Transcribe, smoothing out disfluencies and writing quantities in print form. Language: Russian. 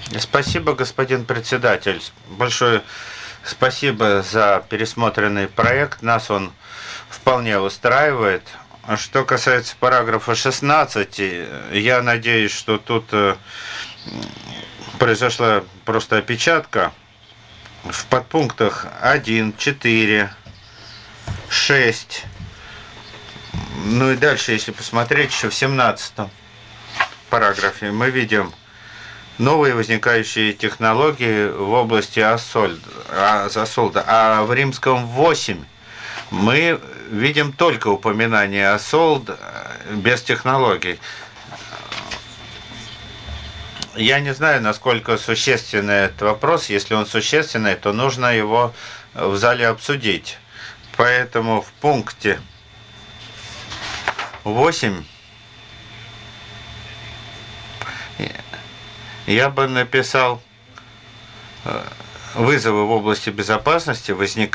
Спасибо, господин председатель. Большое спасибо за пересмотренный проект. Нас он вполне устраивает. А что касается параграфа 16, я надеюсь, что тут произошла просто опечатка. В подпунктах 1, 4, 6, ну и дальше, если посмотреть, еще в 17 параграфе мы видим новые возникающие технологии в области Асолда. А в римском 8 мы видим только упоминание Асолд без технологий. Я не знаю, насколько существенный этот вопрос. Если он существенный, то нужно его в зале обсудить. Поэтому в пункте 8 я бы написал вызовы в области безопасности возникают